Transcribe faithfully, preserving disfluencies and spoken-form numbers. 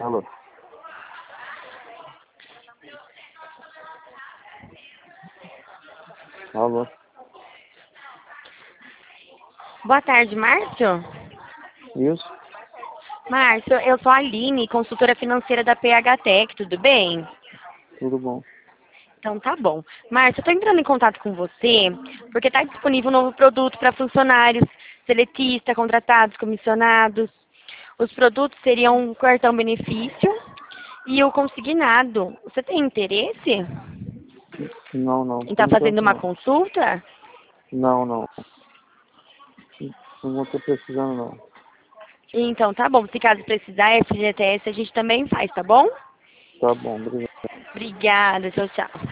Alô. Alô. Boa tarde, Márcio. Isso? Márcio, eu sou a Aline, consultora financeira da P H Tech, tudo bem? Tudo bom. Então tá bom. Márcio, eu estou entrando em contato com você porque está disponível um novo produto para funcionários, seletistas, contratados, comissionados. Os produtos seriam um cartão benefício e o consignado. Você tem interesse Não, não. em Por estar fazendo enquanto uma não. consulta? Não, não. Não vou estar precisando não. Então tá bom. Se caso precisar, F G T S a gente também faz, tá bom? Tá bom, obrigado. Obrigada, tchau, tchau.